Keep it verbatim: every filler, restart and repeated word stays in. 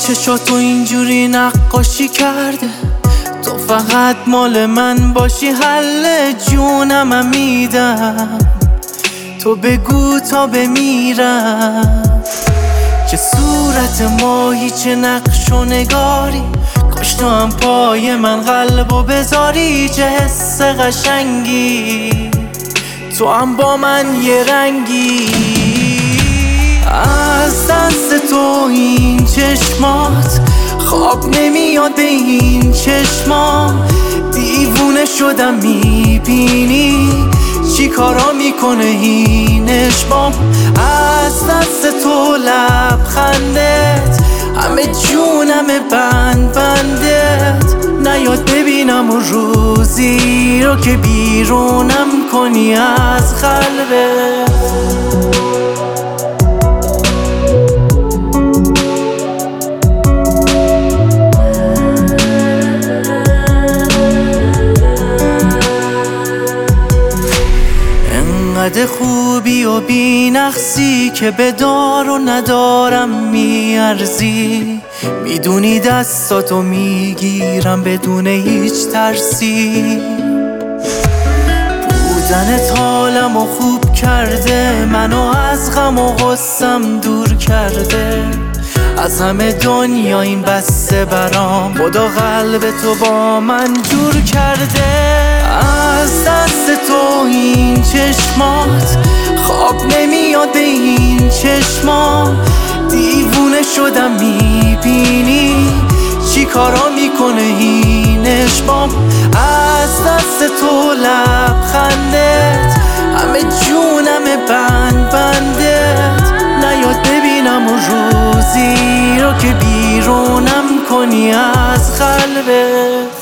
چشاتو اینجوری نقاشی کرده، تو فقط مال من باشی حل جونم میدم، تو بگو تا بمیرم. چه صورت ماهی چه نقش و نگاری، کاش تو هم پای من قلبو بذاری. چه حس قشنگی تو هم با من یه رنگی، از دست تو این چشمات خواب نمیاد به این چشما، دیوونه شدم میبینی چی کارا میکنه این عشقام. از دست تو لبخندت همه جونم بند بندت، نیاد ببینم و روزی رو که بیرونم کنی از قلبت. انقدر خوبی و بی نقصی که به دار و ندارم میارزی، میدونی دستاتو میگیرم بدون هیچ ترسی. بودنت حالمو خوب کرده، منو از غم و غصم دور کرده، از همه دنیا این بسته برام، خدا قلب تو با من جور کرده. از دست تو این چشمات خواب نمیاد به این چشما، دیوونه شدم میبینی چی کارا میکنه این عشقام. از دست تو لبخندت همه جونم بند بندت، نیاد ببینم و روزی رو که بیرونم کنی از قلبت.